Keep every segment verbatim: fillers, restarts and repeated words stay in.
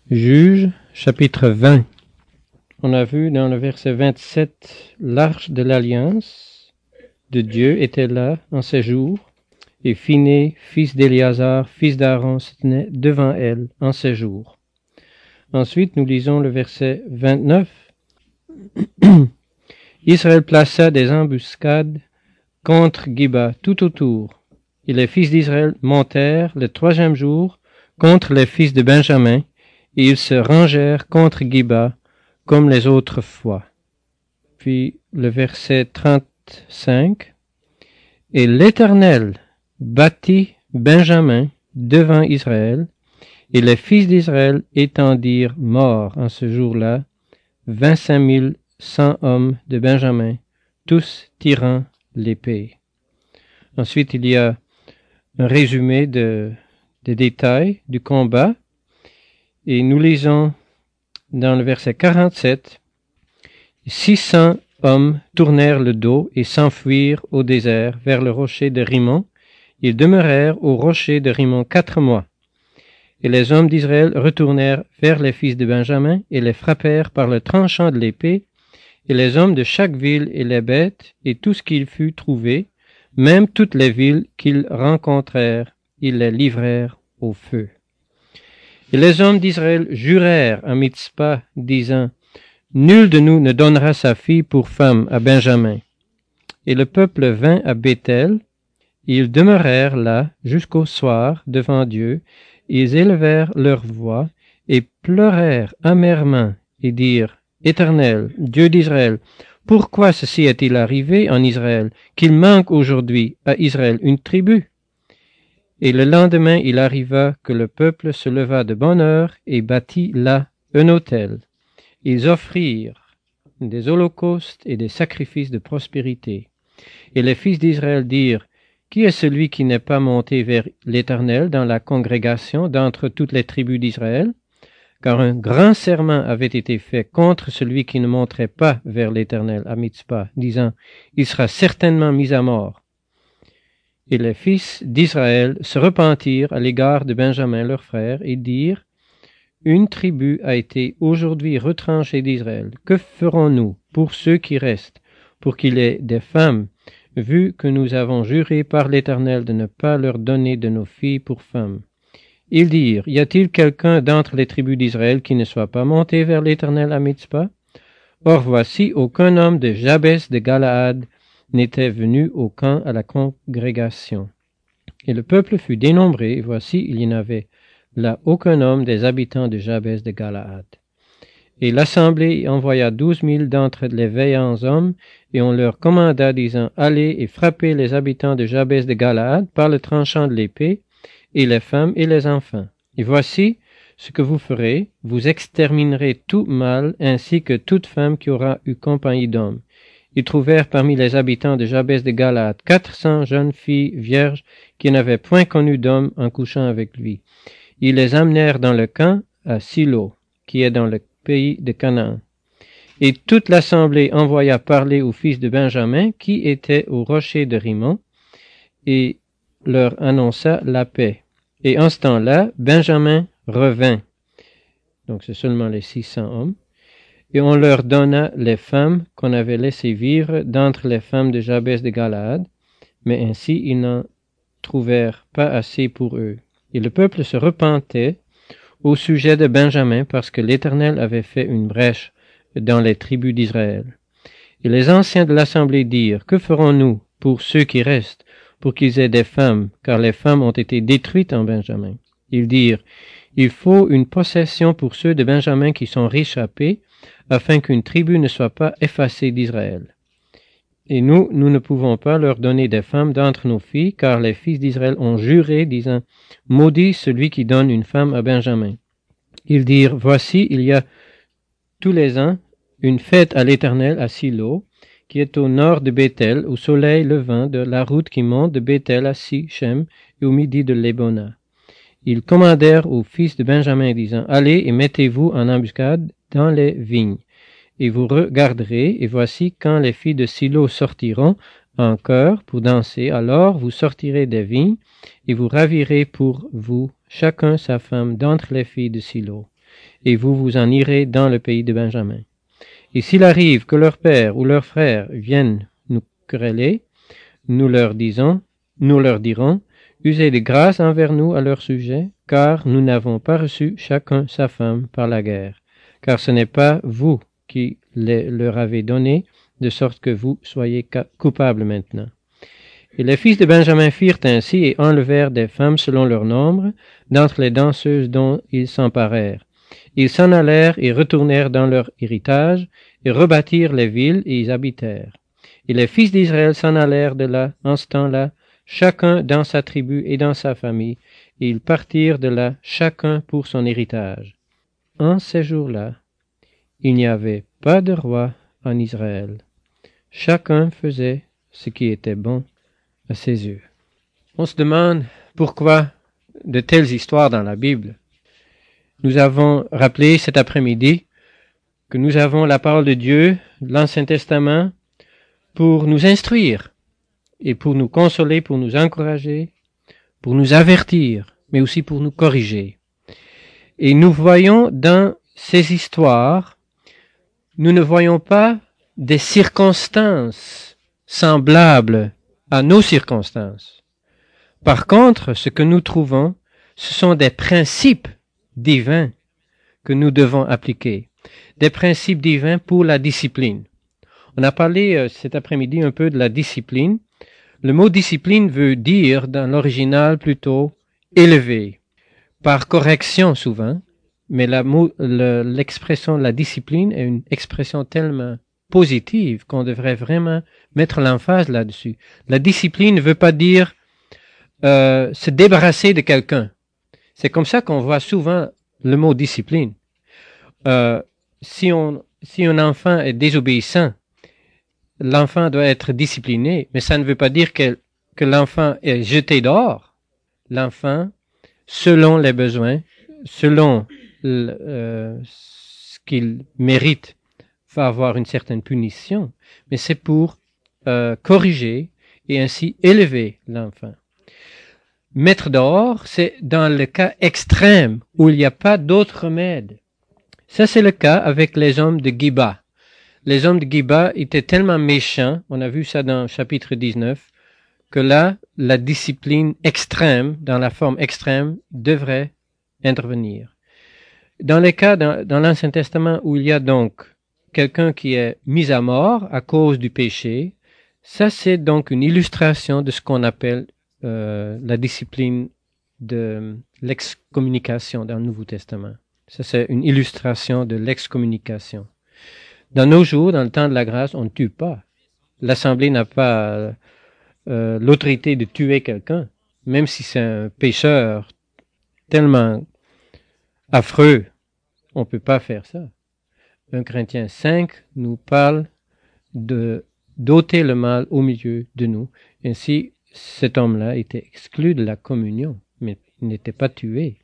Juges, chapitre vingt. On a vu dans le verset vingt-sept, l'arche de l'alliance de Dieu était là en ces jours, et Phiné, fils d'Éléazar, fils d'Aaron, se tenait devant elle en ces jours. Ensuite, nous lisons le verset vingt-neuf. Israël plaça des embuscades contre Giba tout autour, et les fils d'Israël montèrent le troisième jour contre les fils de Benjamin, et ils se rangèrent contre Giba comme les autres fois. Puis le verset trente-cinq. Et l'Éternel bâtit Benjamin devant Israël, et les fils d'Israël étendirent morts en ce jour-là vingt-cinq mille cent hommes de Benjamin, tous tirant l'épée. Ensuite, il y a un résumé de, des détails du combat, et nous lisons dans le verset quarante-sept, « six cents hommes tournèrent le dos et s'enfuirent au désert vers le rocher de Rimon. Ils demeurèrent au rocher de Rimon quatre mois. Et les hommes d'Israël retournèrent vers les fils de Benjamin et les frappèrent par le tranchant de l'épée, et les hommes de chaque ville et les bêtes et tout ce qu'il fut trouvé, même toutes les villes qu'ils rencontrèrent, ils les livrèrent au feu. Et les hommes d'Israël jurèrent à Mitzpah, disant, « Nul de nous ne donnera sa fille pour femme à Benjamin. » Et le peuple vint à Béthel, et ils demeurèrent là jusqu'au soir devant Dieu. Ils élevèrent leur voix et pleurèrent amèrement et dirent, « Éternel, Dieu d'Israël, pourquoi ceci est-il arrivé en Israël, qu'il manque aujourd'hui à Israël une tribu? » Et le lendemain, il arriva que le peuple se leva de bonne heure et bâtit là un autel. Ils offrirent des holocaustes et des sacrifices de prospérité. Et les fils d'Israël dirent, « Qui est celui qui n'est pas monté vers l'Éternel dans la congrégation d'entre toutes les tribus d'Israël? » Car un grand serment avait été fait contre celui qui ne monterait pas vers l'Éternel à Mitzpah, disant, « Il sera certainement mis à mort. » Et les fils d'Israël se repentirent à l'égard de Benjamin leur frère et dirent, « Une tribu a été aujourd'hui retranchée d'Israël. Que ferons-nous pour ceux qui restent, pour qu'il y ait des femmes, vu que nous avons juré par l'Éternel de ne pas leur donner de nos filles pour femmes? » Ils dirent, « Y a-t-il quelqu'un d'entre les tribus d'Israël qui ne soit pas monté vers l'Éternel à Mitzpah? » Or voici, aucun homme de Jabès de Galaad n'était venu au camp à la congrégation. Et le peuple fut dénombré, et voici, il n'y en avait là aucun homme des habitants de Jabès de Galaad. Et l'assemblée envoya douze mille d'entre les veillants hommes, et on leur commanda, disant, « Allez et frappez les habitants de Jabès de Galaad par le tranchant de l'épée, et les femmes et les enfants. Et voici ce que vous ferez, vous exterminerez tout mâle, ainsi que toute femme qui aura eu compagnie d'hommes. » Ils trouvèrent parmi les habitants de Jabès de Galaad quatre cents jeunes filles vierges qui n'avaient point connu d'homme en couchant avec lui. Ils les amenèrent dans le camp à Silo, qui est dans le pays de Canaan. Et toute l'assemblée envoya parler aux fils de Benjamin qui étaient au rocher de Rimon, et leur annonça la paix. Et en ce temps-là, Benjamin revint. Donc c'est seulement les six cents hommes. Et on leur donna les femmes qu'on avait laissées vivre d'entre les femmes de Jabès de Galaad, mais ainsi ils n'en trouvèrent pas assez pour eux. Et le peuple se repentait au sujet de Benjamin parce que l'Éternel avait fait une brèche dans les tribus d'Israël. Et les anciens de l'assemblée dirent, « Que ferons-nous pour ceux qui restent, pour qu'ils aient des femmes, car les femmes ont été détruites en Benjamin? » Ils dirent, « Il faut une possession pour ceux de Benjamin qui sont réchappés, afin qu'une tribu ne soit pas effacée d'Israël. Et nous, nous ne pouvons pas leur donner des femmes d'entre nos filles, car les fils d'Israël ont juré, disant, « Maudit celui qui donne une femme à Benjamin. » Ils dirent, « Voici, il y a tous les ans une fête à l'Éternel à Silo, qui est au nord de Béthel, au soleil levant de la route qui monte de Béthel à Sichem et au midi de Lébona. » Ils commandèrent aux fils de Benjamin, disant, « Allez et mettez-vous en embuscade dans les vignes, et vous regarderez, et voici quand les filles de Silo sortiront en chœur pour danser, alors vous sortirez des vignes, et vous ravirez pour vous chacun sa femme d'entre les filles de Silo. et vous vous en irez dans le pays de Benjamin. Et s'il arrive que leur père ou leur frère viennent nous quereller, nous leur disons, nous leur dirons, usez de grâce envers nous à leur sujet, car nous n'avons pas reçu chacun sa femme par la guerre, car ce n'est pas vous qui les leur avez donnés, de sorte que vous soyez coupables maintenant. Et les fils de Benjamin firent ainsi et enlevèrent des femmes selon leur nombre, d'entre les danseuses dont ils s'emparèrent. Ils s'en allèrent et retournèrent dans leur héritage, et rebâtirent les villes et y habitèrent. Et les fils d'Israël s'en allèrent de là, en ce temps-là, chacun dans sa tribu et dans sa famille, et ils partirent de là, chacun pour son héritage. En ces jours-là, il n'y avait pas de roi en Israël. Chacun faisait ce qui était bon à ses yeux. On se demande pourquoi de telles histoires dans la Bible. Nous avons rappelé cet après-midi que nous avons la parole de Dieu, l'Ancien Testament, pour nous instruire et pour nous consoler, pour nous encourager, pour nous avertir, mais aussi pour nous corriger. Et nous voyons dans ces histoires, nous ne voyons pas des circonstances semblables à nos circonstances. Par contre, ce que nous trouvons, ce sont des principes divins que nous devons appliquer, des principes divins pour la discipline. On a parlé euh, cet après-midi un peu de la discipline. Le mot discipline veut dire, dans l'original plutôt, élever, par correction souvent, mais la, le, l'expression la discipline est une expression tellement positive qu'on devrait vraiment mettre l'emphase là-dessus. La discipline ne veut pas dire euh, se débarrasser de quelqu'un. C'est comme ça qu'on voit souvent le mot discipline. Euh, si, on, si un enfant est désobéissant, l'enfant doit être discipliné, mais ça ne veut pas dire que, que l'enfant est jeté dehors. L'enfant, selon les besoins, selon le, euh, ce qu'il mérite, va avoir une certaine punition, mais c'est pour euh, corriger et ainsi élever l'enfant. Mettre dehors, c'est dans le cas extrême où il n'y a pas d'autre remède. Ça, c'est le cas avec les hommes de Giba. Les hommes de Giba étaient tellement méchants, on a vu ça dans le chapitre dix-neuf, que là, la discipline extrême, dans la forme extrême, devrait intervenir. Dans les cas dans, dans l'Ancien Testament où il y a donc quelqu'un qui est mis à mort à cause du péché, ça c'est donc une illustration de ce qu'on appelle euh, la discipline de l'excommunication dans le Nouveau Testament. Ça c'est une illustration de l'excommunication. Dans nos jours, dans le temps de la grâce, on ne tue pas. L'Assemblée n'a pas euh, l'autorité de tuer quelqu'un, même si c'est un pécheur tellement affreux, on ne peut pas faire ça. un Corinthiens cinq nous parle de d'ôter le mal au milieu de nous. Ainsi, cet homme-là était exclu de la communion, mais il n'était pas tué.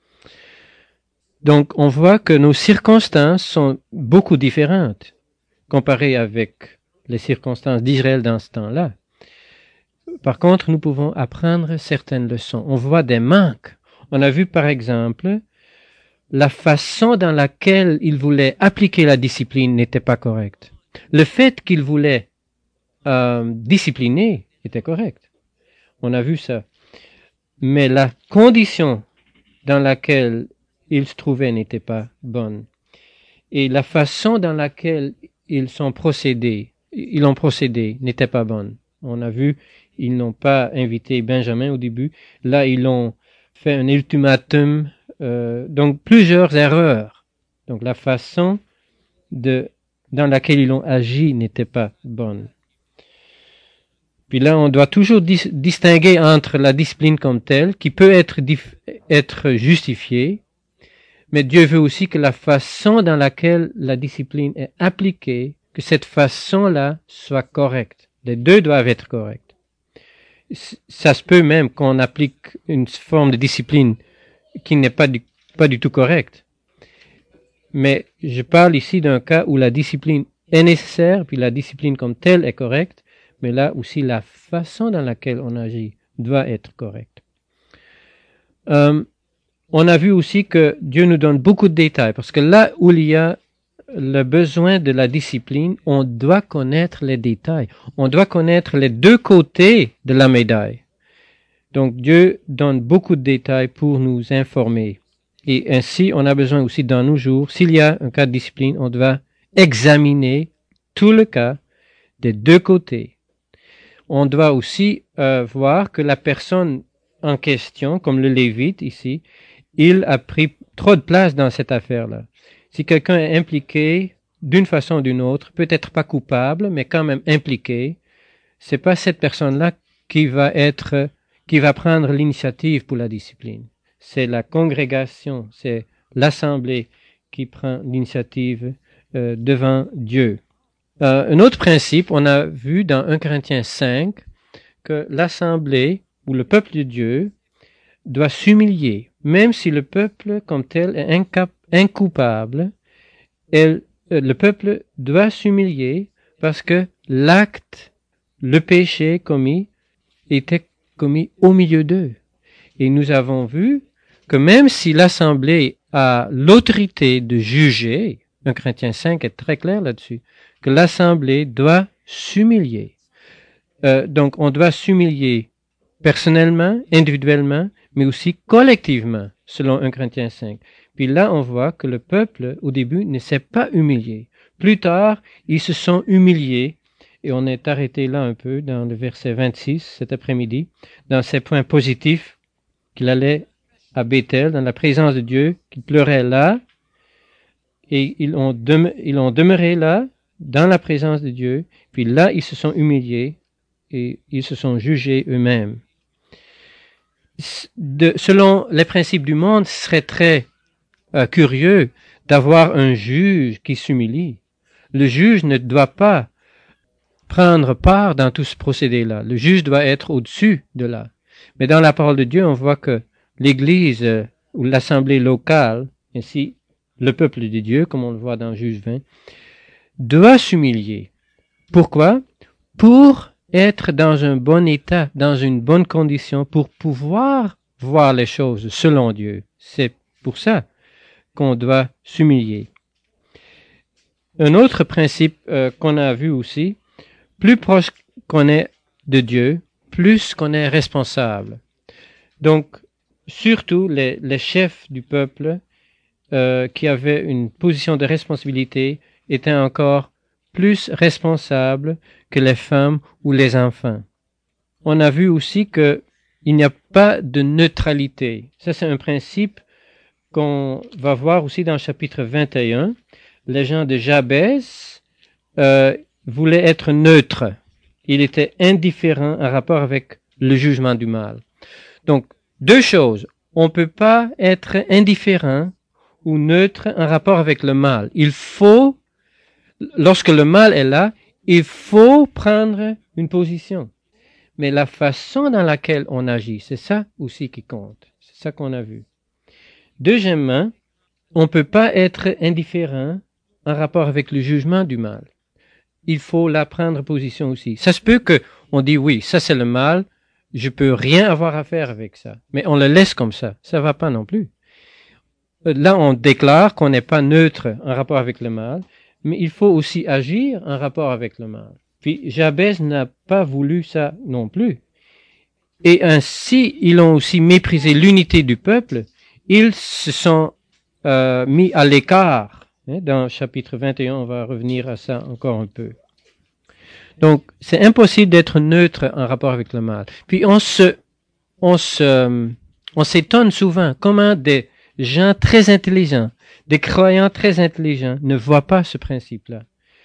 Donc, on voit que nos circonstances sont beaucoup différentes comparées avec les circonstances d'Israël dans ce temps-là. Par contre, nous pouvons apprendre certaines leçons. On voit des manques. On a vu, par exemple, la façon dans laquelle il voulait appliquer la discipline n'était pas correcte. Le fait qu'il voulait euh, discipliner était correct. On a vu ça. Mais la condition dans laquelle il se trouvait n'était pas bonne. Et la façon dans laquelle ils sont procédés, ils ont procédé n'était pas bonne. On a vu, ils n'ont pas invité Benjamin au début. Là, ils ont fait un ultimatum. Euh, donc, plusieurs erreurs. Donc, la façon de, dans laquelle ils ont agi n'était pas bonne. Puis là, on doit toujours dis- distinguer entre la discipline comme telle, qui peut être, dif- être justifiée, mais Dieu veut aussi que la façon dans laquelle la discipline est appliquée, que cette façon-là soit correcte. Les deux doivent être corrects. Ça se peut même qu'on applique une forme de discipline qui n'est pas du, pas du tout correcte. Mais je parle ici d'un cas où la discipline est nécessaire, puis la discipline comme telle est correcte, mais là aussi la façon dans laquelle on agit doit être correcte. Euh, on a vu aussi que Dieu nous donne beaucoup de détails, parce que là où il y a le besoin de la discipline, on doit connaître les détails. On doit connaître les deux côtés de la médaille. Donc Dieu donne beaucoup de détails pour nous informer. Et ainsi, on a besoin aussi dans nos jours, s'il y a un cas de discipline, on doit examiner tout le cas des deux côtés. On doit aussi euh, voir que la personne en question, comme le Lévite ici, il a pris trop de place dans cette affaire-là. Si quelqu'un est impliqué d'une façon ou d'une autre, peut-être pas coupable, mais quand même impliqué, c'est pas cette personne-là qui va être, qui va prendre l'initiative pour la discipline. C'est la congrégation, c'est l'assemblée qui prend l'initiative euh, devant Dieu. Euh, un autre principe, on a vu dans un Corinthiens cinq que l'assemblée ou le peuple de Dieu doit s'humilier, même si le peuple comme tel est incap- incoupable, elle, euh, le peuple doit s'humilier parce que l'acte, le péché commis, était commis au milieu d'eux. Et nous avons vu que même si l'assemblée a l'autorité de juger, un Corinthiens cinq est très clair là-dessus, que l'assemblée doit s'humilier. Euh, donc on doit s'humilier personnellement, individuellement, mais aussi collectivement, selon un Corinthiens cinq. Puis là, on voit que le peuple, au début, ne s'est pas humilié. Plus tard, ils se sont humiliés, et on est arrêté là un peu dans le verset vingt-six, cet après-midi, dans ces points positifs, qu'il allait à Bethel, dans la présence de Dieu, qu'il pleurait là, et ils ont, demeuré, ils ont demeuré là, dans la présence de Dieu, puis là, ils se sont humiliés, et ils se sont jugés eux-mêmes. De, selon les principes du monde, ce serait très euh, curieux d'avoir un juge qui s'humilie. Le juge ne doit pas prendre part dans tout ce procédé-là. Le juge doit être au-dessus de là. Mais dans la parole de Dieu, on voit que l'Église euh, ou l'assemblée locale, ainsi le peuple de Dieu, comme on le voit dans Juge vingt, doit s'humilier. Pourquoi? Pour être dans un bon état, dans une bonne condition, pour pouvoir voir les choses selon Dieu. C'est pour ça qu'on doit s'humilier. Un autre principe euh, qu'on a vu aussi, plus proche qu'on est de Dieu, plus qu'on est responsable. Donc, surtout les, les chefs du peuple euh, qui avaient une position de responsabilité étaient encore plus responsables que les femmes ou les enfants. On a vu aussi que il n'y a pas de neutralité. Ça, c'est un principe qu'on va voir aussi dans le chapitre vingt et un. Les gens de Jabès euh, voulaient être neutres. Il était indifférent en rapport avec le jugement du mal. Donc, deux choses. On ne peut pas être indifférent ou neutre en rapport avec le mal. Il faut, lorsque le mal est là, il faut prendre une position. Mais la façon dans laquelle on agit, c'est ça aussi qui compte. C'est ça qu'on a vu. Deuxièmement, on ne peut pas être indifférent en rapport avec le jugement du mal. Il faut la prendre position aussi. Ça se peut que on dit oui, ça c'est le mal, je peux rien avoir à faire avec ça. Mais on le laisse comme ça. Ça va pas non plus. Là, on déclare qu'on n'est pas neutre en rapport avec le mal, mais il faut aussi agir en rapport avec le mal. Puis Jabès n'a pas voulu ça non plus. Et ainsi, ils ont aussi méprisé l'unité du peuple. Ils se sont euh, mis à l'écart. Dans le chapitre vingt et un, on va revenir à ça encore un peu. Donc, c'est impossible d'être neutre en rapport avec le mal. Puis on se, on se, on s'étonne souvent comment des gens très intelligents, des croyants très intelligents ne voient pas ce principe-là.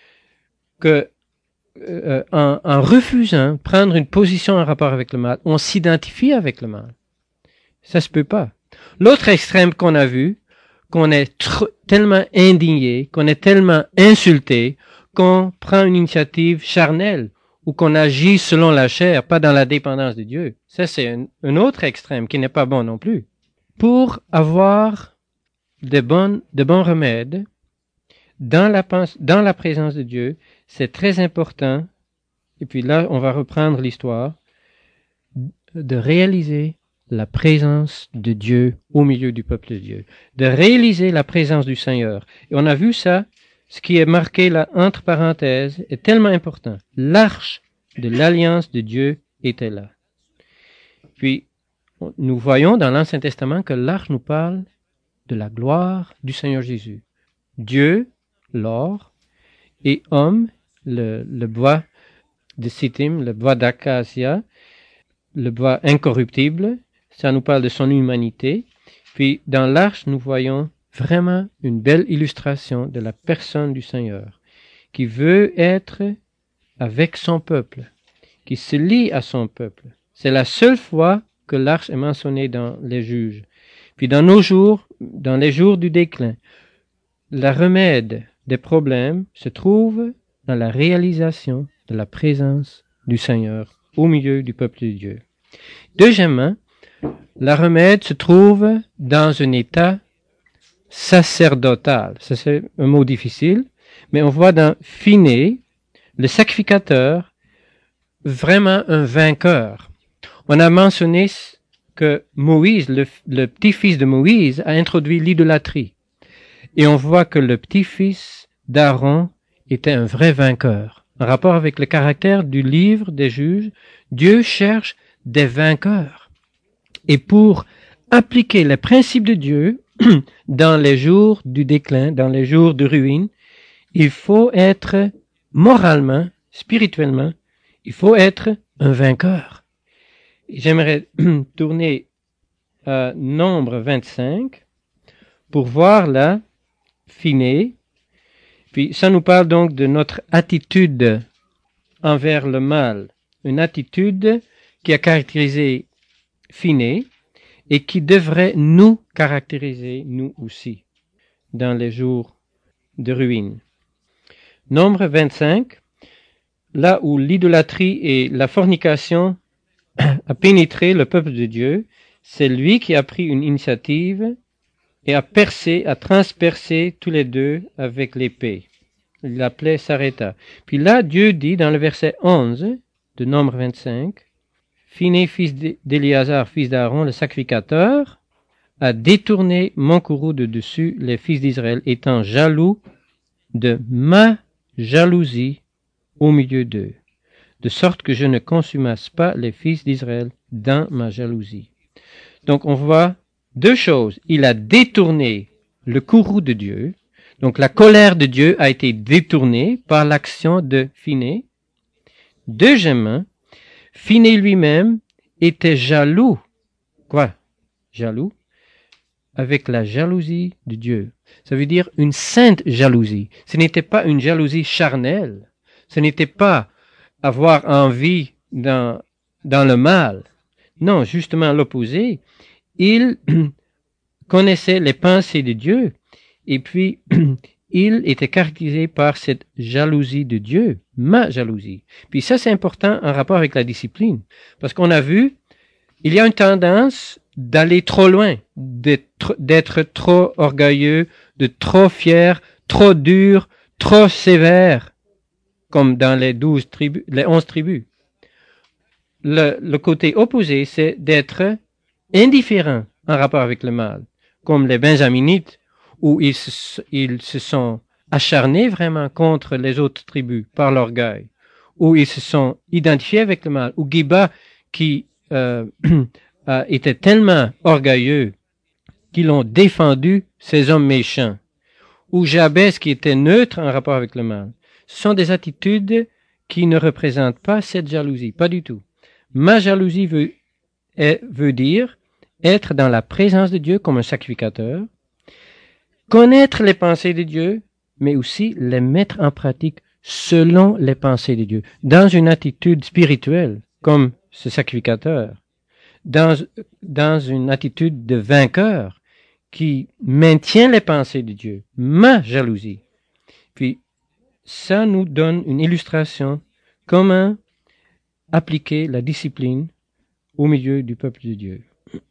Que euh, en, en refusant prendre une position en rapport avec le mal, on s'identifie avec le mal. Ça se peut pas. L'autre extrême qu'on a vu, qu'on est tr- tellement indigné, qu'on est tellement insulté, qu'on prend une initiative charnelle ou qu'on agit selon la chair, pas dans la dépendance de Dieu. Ça, c'est un, un autre extrême qui n'est pas bon non plus. Pour avoir de, bonnes, de bons remèdes dans la, dans la présence de Dieu, c'est très important, et puis là, on va reprendre l'histoire, de réaliser la présence de Dieu au milieu du peuple de Dieu, de réaliser la présence du Seigneur. Et on a vu ça, ce qui est marqué là entre parenthèses est tellement important. L'arche de l'alliance de Dieu était là. Puis, nous voyons dans l'Ancien Testament que l'arche nous parle de la gloire du Seigneur Jésus. Dieu, l'or, et homme, le, le bois de Sittim, le bois d'acacia, le bois incorruptible, ça nous parle de son humanité. Puis dans l'arche, nous voyons vraiment une belle illustration de la personne du Seigneur, qui veut être avec son peuple, qui se lie à son peuple. C'est la seule fois que l'arche est mentionnée dans les Juges. Puis dans nos jours, dans les jours du déclin, le remède des problèmes se trouve dans la réalisation de la présence du Seigneur au milieu du peuple de Dieu. Deuxièmement, le remède se trouve dans un état sacerdotal. Ça, c'est un mot difficile, mais on voit dans Phiné, le sacrificateur, vraiment un vainqueur. On a mentionné que Moïse, le, le petit-fils de Moïse, a introduit l'idolâtrie. Et on voit que le petit-fils d'Aaron était un vrai vainqueur. En rapport avec le caractère du livre des Juges, Dieu cherche des vainqueurs. Et pour appliquer les principes de Dieu dans les jours du déclin, dans les jours de ruine, il faut être moralement, spirituellement, il faut être un vainqueur. J'aimerais tourner à Nombre vingt-cinq pour voir là, Phiné. Puis ça nous parle donc de notre attitude envers le mal, une attitude qui a caractérisé Phiné et qui devrait nous caractériser, nous aussi, dans les jours de ruine. Nombre vingt-cinq, là où l'idolâtrie et la fornication a pénétré le peuple de Dieu, c'est lui qui a pris une initiative et a percé, a transpercé tous les deux avec l'épée. La plaie s'arrêta. Puis là, Dieu dit dans le verset onze de Nombre vingt-cinq, Phiné, fils d'Éléazar, fils d'Aaron, le sacrificateur, a détourné mon courroux de dessus les fils d'Israël, étant jaloux de ma jalousie au milieu d'eux, de sorte que je ne consumasse pas les fils d'Israël dans ma jalousie. Donc on voit deux choses. Il a détourné le courroux de Dieu, donc la colère de Dieu a été détournée par l'action de Phiné. Deuxièmement, Phiné lui-même était jaloux. Quoi? Jaloux? Avec la jalousie de Dieu. Ça veut dire une sainte jalousie. Ce n'était pas une jalousie charnelle. Ce n'était pas avoir envie dans, dans le mal. Non, justement l'opposé. Il connaissait les pensées de Dieu et puis il était caractérisé par cette jalousie de Dieu, ma jalousie. Puis ça, c'est important en rapport avec la discipline. Parce qu'on a vu, il y a une tendance d'aller trop loin, d'être, d'être trop orgueilleux, de trop fier, trop dur, trop sévère, comme dans les douze tribus, les onze tribus. Le, le côté opposé, c'est d'être indifférent en rapport avec le mal, comme les Benjaminites, où ils se, ils se sont acharnés vraiment contre les autres tribus par l'orgueil, où ils se sont identifiés avec le mal, ou Giba qui euh, était tellement orgueilleux qu'ils ont défendu ces hommes méchants, ou Jabès qui était neutre en rapport avec le mal. Ce sont des attitudes qui ne représentent pas cette jalousie, pas du tout. Ma jalousie veut, est, veut dire être dans la présence de Dieu comme un sacrificateur, connaître les pensées de Dieu, mais aussi les mettre en pratique selon les pensées de Dieu, dans une attitude spirituelle, comme ce sacrificateur, dans, dans une attitude de vainqueur qui maintient les pensées de Dieu, ma jalousie. Puis, ça nous donne une illustration comment appliquer la discipline au milieu du peuple de Dieu.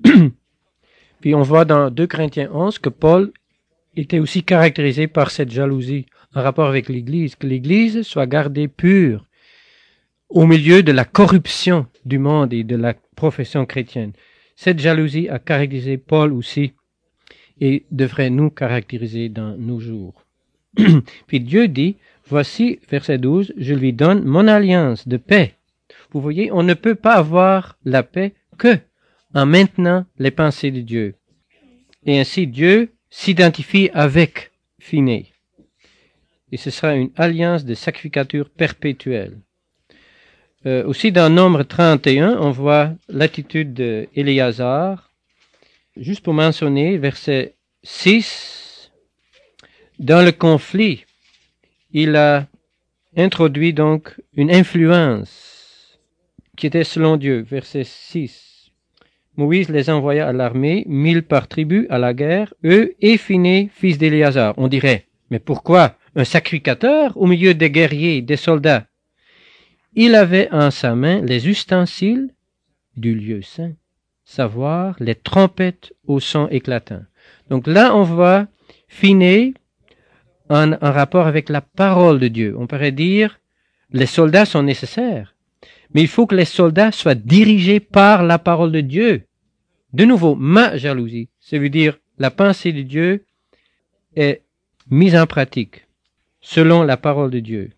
Puis on voit dans deux Corinthiens onze que Paul était aussi caractérisé par cette jalousie en rapport avec l'Église, que l'Église soit gardée pure au milieu de la corruption du monde et de la profession chrétienne. Cette jalousie a caractérisé Paul aussi et devrait nous caractériser dans nos jours. Puis Dieu dit, voici, verset douze, je lui donne mon alliance de paix. Vous voyez, on ne peut pas avoir la paix que en maintenant les pensées de Dieu. Et ainsi Dieu s'identifie avec Phiné. Et ce sera une alliance de sacrificature perpétuelle. Euh, aussi dans Nombre trente et un, on voit l'attitude d'Éléazar. Juste pour mentionner, verset six, dans le conflit, il a introduit donc une influence qui était selon Dieu. Verset six. Moïse les envoya à l'armée, mille par tribu, à la guerre, eux et Phiné, fils d'Éléazar. On dirait, mais pourquoi un sacrificateur au milieu des guerriers, des soldats? Il avait en sa main les ustensiles du lieu saint, savoir les trompettes au son éclatant. Donc là, on voit Phiné en, en rapport avec la parole de Dieu. On pourrait dire, les soldats sont nécessaires, mais il faut que les soldats soient dirigés par la parole de Dieu. De nouveau, ma jalousie, ça veut dire la pensée de Dieu est mise en pratique selon la parole de Dieu.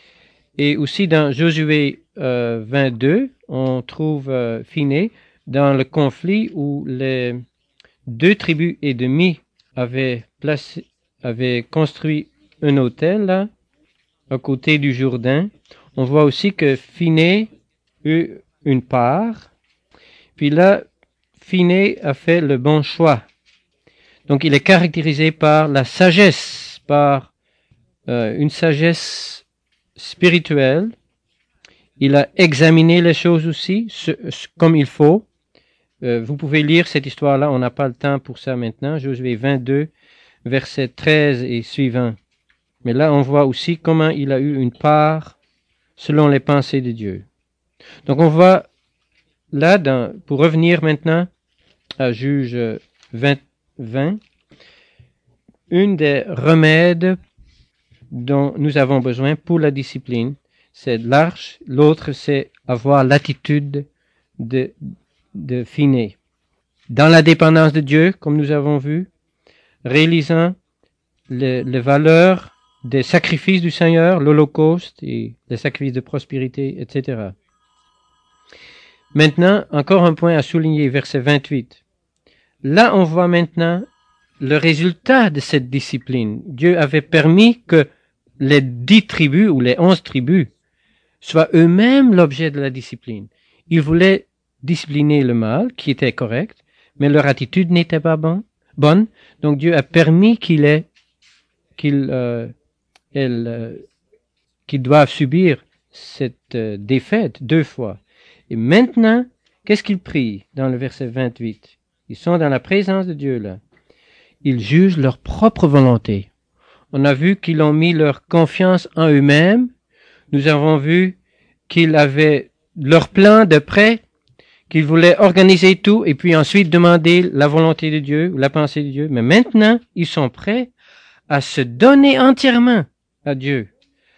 Et aussi dans Josué euh, vingt-deux, on trouve euh, Phiné dans le conflit où les deux tribus et demie avaient, placé, avaient construit un autel là, à côté du Jourdain. On voit aussi que Phiné eut une part. Puis là, Phiné a fait le bon choix. Donc il est caractérisé par la sagesse, par euh, une sagesse spirituelle. Il a examiné les choses aussi, ce, ce, comme il faut. Euh, vous pouvez lire cette histoire-là, on n'a pas le temps pour ça maintenant. Josué vingt-deux, versets treize et suivants. Mais là, on voit aussi comment il a eu une part selon les pensées de Dieu. Donc on voit là, dans, pour revenir maintenant à Juge vingt, vingt, une des remèdes dont nous avons besoin pour la discipline, c'est l'arche, l'autre c'est avoir l'attitude de, de Phiné. Dans la dépendance de Dieu, comme nous avons vu, réalisant les, les valeurs des sacrifices du Seigneur, l'Holocauste et les sacrifices de prospérité, et cetera. Maintenant, encore un point à souligner, verset vingt-huit. Là, on voit maintenant le résultat de cette discipline. Dieu avait permis que les dix tribus ou les onze tribus soient eux-mêmes l'objet de la discipline. Ils voulaient discipliner le mal, qui était correct, mais leur attitude n'était pas bon, bonne. Donc Dieu a permis qu'il ait, qu'ils, euh, elles, euh, qu'ils doivent subir cette euh, défaite deux fois. Et maintenant, qu'est-ce qu'ils prient dans le verset vingt-huit? Ils sont dans la présence de Dieu là. Ils jugent leur propre volonté. On a vu qu'ils ont mis leur confiance en eux-mêmes. Nous avons vu qu'ils avaient leur plan de prêt, qu'ils voulaient organiser tout et puis ensuite demander la volonté de Dieu, la pensée de Dieu. Mais maintenant, ils sont prêts à se donner entièrement à Dieu.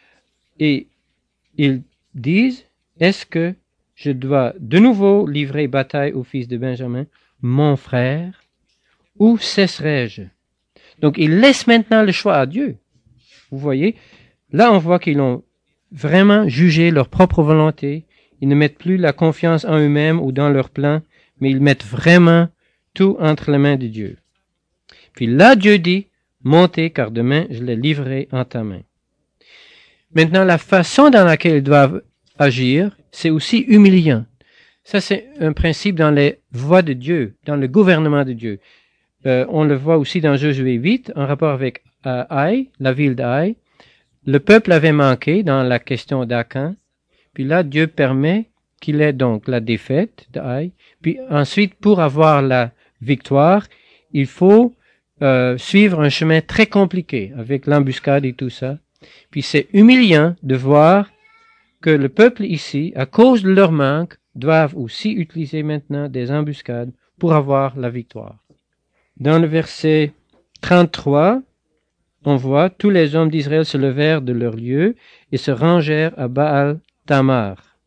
Et ils disent, est-ce que je dois de nouveau livrer bataille au fils de Benjamin, mon frère, ou cesserai-je? Donc, ils laissent maintenant le choix à Dieu. Vous voyez, là, on voit qu'ils ont vraiment jugé leur propre volonté. Ils ne mettent plus la confiance en eux-mêmes ou dans leur plan, mais ils mettent vraiment tout entre les mains de Dieu. Puis là, Dieu dit, montez, car demain, je les livrerai en ta main. Maintenant, la façon dans laquelle ils doivent agir, c'est aussi humiliant. Ça, c'est un principe dans les voies de Dieu, dans le gouvernement de Dieu. Euh, on le voit aussi dans Josué huit, en rapport avec euh, Haï, la ville d'Haï. Le peuple avait manqué dans la question d'Acan. Puis là, Dieu permet qu'il ait donc la défaite d'Haï. Puis ensuite, pour avoir la victoire, il faut euh, suivre un chemin très compliqué avec l'embuscade et tout ça. Puis c'est humiliant de voir que le peuple ici, à cause de leur manque, doivent aussi utiliser maintenant des embuscades pour avoir la victoire. Dans le verset trente-trois, on voit tous les hommes d'Israël se levèrent de leur lieu et se rangèrent à Baal Tamar.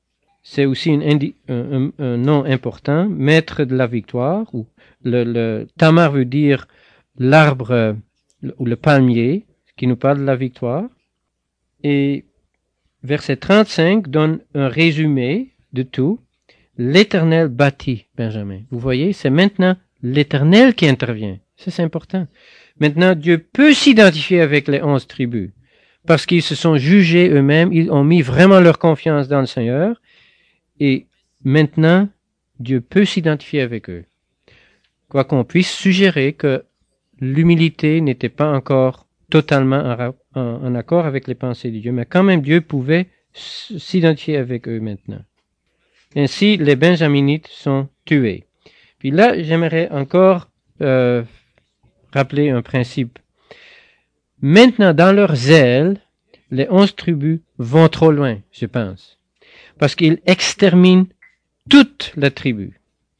c'est aussi une indi- un, un, un nom important, maître de la victoire, ou le, le Tamar veut dire l'arbre ou le palmier, qui nous parle de la victoire. Et verset trente-cinq donne un résumé de tout. L'Éternel bâtit Benjamin. Vous voyez, c'est maintenant l'Éternel qui intervient. Ça, c'est important. Maintenant, Dieu peut s'identifier avec les onze tribus parce qu'ils se sont jugés eux-mêmes, ils ont mis vraiment leur confiance dans le Seigneur et maintenant, Dieu peut s'identifier avec eux. Quoi qu'on puisse suggérer que l'humilité n'était pas encore totalement en, en, en accord avec les pensées de Dieu, mais quand même Dieu pouvait s'identifier avec eux maintenant. Ainsi, les Benjaminites sont tués. Puis là, j'aimerais encore euh, rappeler un principe. Maintenant, dans leur zèle, les onze tribus vont trop loin, je pense, parce qu'ils exterminent toute la tribu,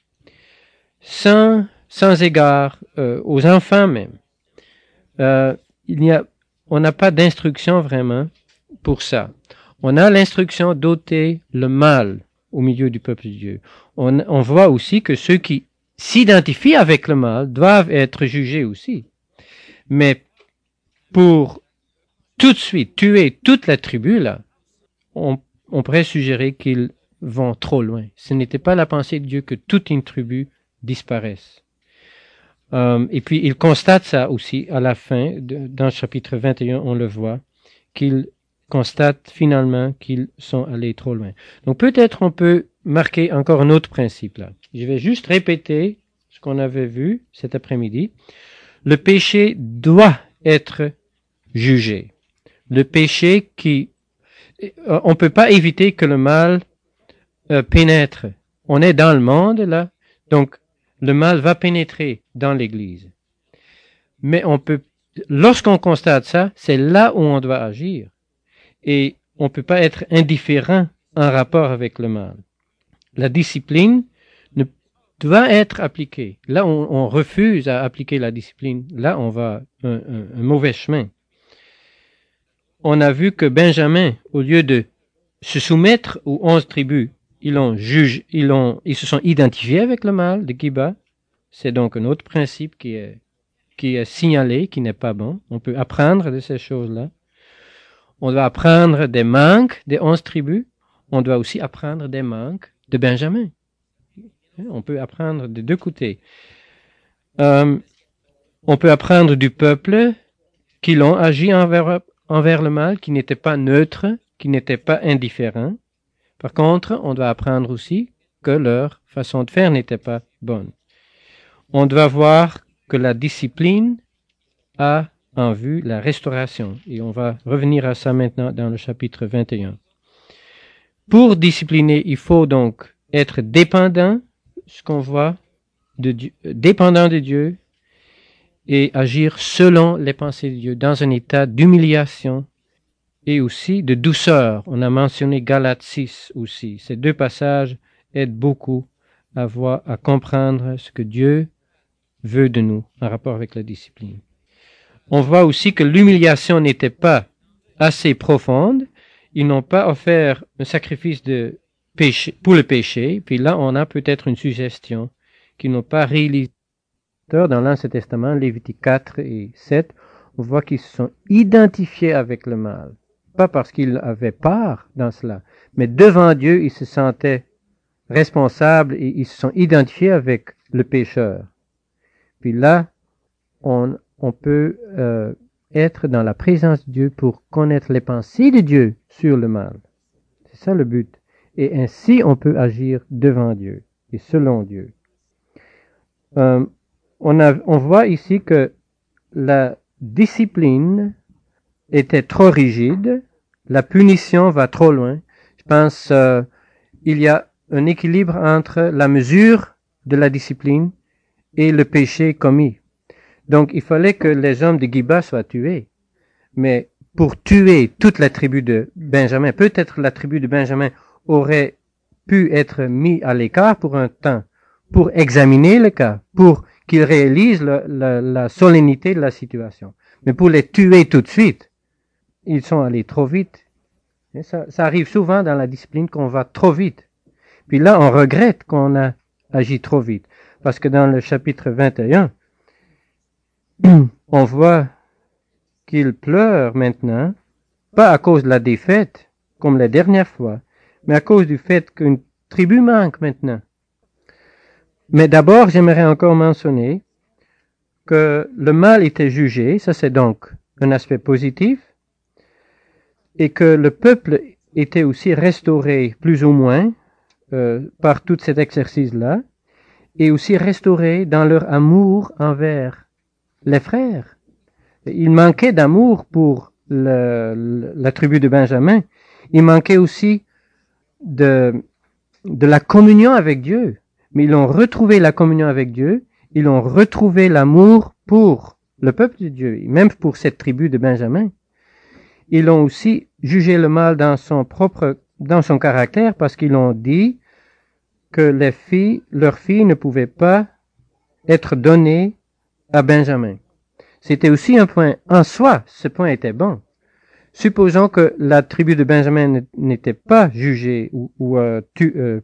sans, sans égard euh, aux enfants même. Euh, il n'y a, on n'a pas d'instruction vraiment pour ça. On a l'instruction d'ôter le mal au milieu du peuple de Dieu. On, on voit aussi que ceux qui s'identifient avec le mal doivent être jugés aussi. Mais pour tout de suite tuer toute la tribu, là, on, on pourrait suggérer qu'ils vont trop loin. Ce n'était pas la pensée de Dieu que toute une tribu disparaisse. Um, et puis, il constate ça aussi à la fin, de, dans le chapitre vingt et un, on le voit, qu'il constate finalement qu'ils sont allés trop loin. Donc, peut-être on peut marquer encore un autre principe là. Je vais juste répéter ce qu'on avait vu cet après-midi. Le péché doit être jugé. Le péché qui... On ne peut pas éviter que le mal euh, pénètre. On est dans le monde là, donc le mal va pénétrer dans l'Église. Mais on peut, lorsqu'on constate ça, c'est là où on doit agir. Et on ne peut pas être indifférent en rapport avec le mal. La discipline ne doit être appliquée. Là, on, on refuse à appliquer la discipline. Là, on va un, un, un mauvais chemin. On a vu que Benjamin, au lieu de se soumettre aux onze tribus, ils ont jugé, ils ont, ils se sont identifiés avec le mal de Giba. C'est donc un autre principe qui est, qui est signalé, qui n'est pas bon. On peut apprendre de ces choses-là. On doit apprendre des manques des onze tribus. On doit aussi apprendre des manques de Benjamin. On peut apprendre de deux côtés. Euh, on peut apprendre du peuple qui l'ont agi envers, envers le mal, qui n'était pas neutre, qui n'était pas indifférent. Par contre, on doit apprendre aussi que leur façon de faire n'était pas bonne. On doit voir que la discipline a en vue la restauration. Et on va revenir à ça maintenant dans le chapitre vingt et un. Pour discipliner, il faut donc être dépendant, ce qu'on voit, de Dieu, dépendant de Dieu, et agir selon les pensées de Dieu, dans un état d'humiliation et aussi de douceur. On a mentionné Galates six aussi. Ces deux passages aident beaucoup à voir, à comprendre ce que Dieu veut de nous en rapport avec la discipline. On voit aussi que l'humiliation n'était pas assez profonde. Ils n'ont pas offert un sacrifice de péché, pour le péché. Puis là, on a peut-être une suggestion qu'ils n'ont pas réalisé. Dans l'Ancien Testament, Lévitique quatre et sept, on voit qu'ils se sont identifiés avec le mal. Pas parce qu'ils avaient part dans cela, mais devant Dieu, ils se sentaient responsables et ils se sont identifiés avec le pécheur. Puis là, on, on peut euh, être dans la présence de Dieu pour connaître les pensées de Dieu sur le mal. C'est ça le but. Et ainsi, on peut agir devant Dieu et selon Dieu. Euh, on, a, on voit ici que la discipline était trop rigide, la punition va trop loin. Je pense euh, il y a un équilibre entre la mesure de la discipline et le péché commis. Donc, il fallait que les hommes de Giba soient tués. Mais pour tuer toute la tribu de Benjamin, peut-être la tribu de Benjamin aurait pu être mis à l'écart pour un temps, pour examiner le cas, pour qu'ils réalisent la, la, la solennité de la situation. Mais pour les tuer tout de suite, ils sont allés trop vite. Et ça, ça arrive souvent dans la discipline qu'on va trop vite. Puis là, on regrette qu'on a agi trop vite. Parce que dans le chapitre vingt et un, on voit qu'il pleure maintenant, pas à cause de la défaite, comme la dernière fois, mais à cause du fait qu'une tribu manque maintenant. Mais d'abord, j'aimerais encore mentionner que le mal était jugé, ça c'est donc un aspect positif, et que le peuple était aussi restauré plus ou moins euh, par tout cet exercice-là, et aussi restauré dans leur amour envers les frères. Il manquait d'amour pour le, le, la tribu de Benjamin. Il manquait aussi de, de la communion avec Dieu. Mais ils ont retrouvé la communion avec Dieu. Ils ont retrouvé l'amour pour le peuple de Dieu, même pour cette tribu de Benjamin. Ils ont aussi jugé le mal dans son propre, dans son caractère, parce qu'ils ont dit que les filles, leurs filles ne pouvaient pas être données à Benjamin. C'était aussi un point en soi, ce point était bon. Supposons que la tribu de Benjamin n'était pas jugée ou, ou euh, tu, euh,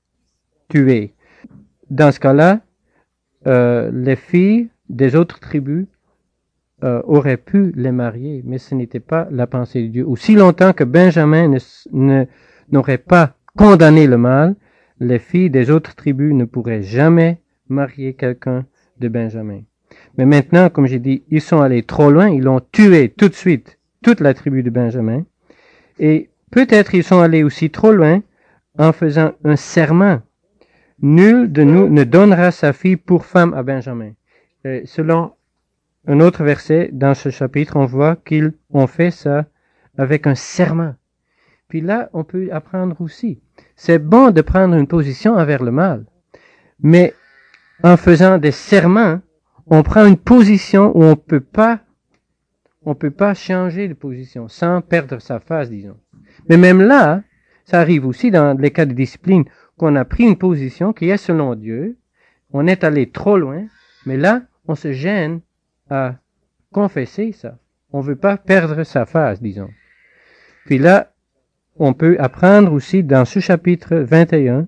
tuée. Dans ce cas-là, euh, les filles des autres tribus euh, auraient pu les marier, mais ce n'était pas la pensée de Dieu. Aussi longtemps que Benjamin ne, ne, n'aurait pas condamné le mal, les filles des autres tribus ne pourraient jamais marier quelqu'un de Benjamin. Mais maintenant, comme j'ai dit, ils sont allés trop loin, ils ont tué tout de suite toute la tribu de Benjamin. Et peut-être ils sont allés aussi trop loin en faisant un serment. Nul de nous ne donnera sa fille pour femme à Benjamin. Et selon un autre verset dans ce chapitre, on voit qu'ils ont fait ça avec un serment. Puis là, on peut apprendre aussi. C'est bon de prendre une position envers le mal. Mais en faisant des serments, on prend une position où on peut pas, on peut pas changer de position sans perdre sa face, disons. Mais même là, ça arrive aussi dans les cas de discipline, qu'on a pris une position qui est selon Dieu, on est allé trop loin, mais là, on se gêne à confesser ça. On veut pas perdre sa face, disons. Puis là, on peut apprendre aussi dans ce chapitre vingt et un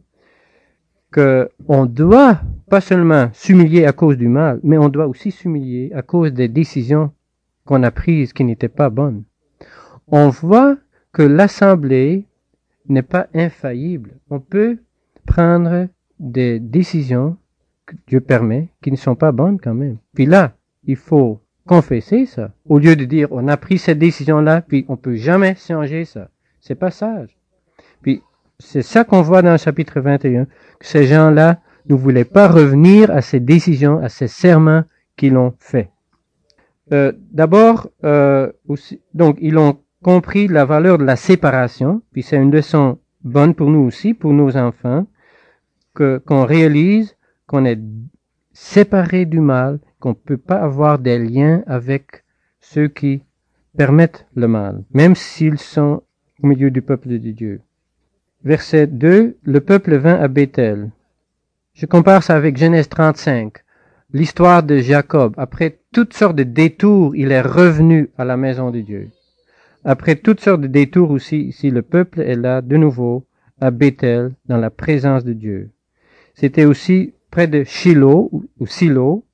que on doit pas seulement s'humilier à cause du mal, mais on doit aussi s'humilier à cause des décisions qu'on a prises qui n'étaient pas bonnes. On voit que l'assemblée n'est pas infaillible. On peut prendre des décisions que Dieu permet qui ne sont pas bonnes quand même. Puis là, il faut confesser ça. Au lieu de dire on a pris cette décision-là, puis on peut jamais changer ça. C'est pas sage. Puis c'est ça qu'on voit dans le chapitre vingt et un, que ces gens-là ne voulaient pas revenir à ces décisions, à ces serments qu'ils ont faits. Euh, d'abord, euh, aussi, donc ils ont compris la valeur de la séparation, puis c'est une leçon bonne pour nous aussi, pour nos enfants, que qu'on réalise qu'on est séparé du mal, qu'on ne peut pas avoir des liens avec ceux qui permettent le mal, même s'ils sont au milieu du peuple de Dieu. Verset deux, le peuple vint à Béthel. Je compare ça avec Genèse trente-cinq, l'histoire de Jacob. Après toutes sortes de détours, il est revenu à la maison de Dieu. Après toutes sortes de détours aussi, ici le peuple est là de nouveau à Béthel, dans la présence de Dieu. C'était aussi près de Shiloh, ou Silo,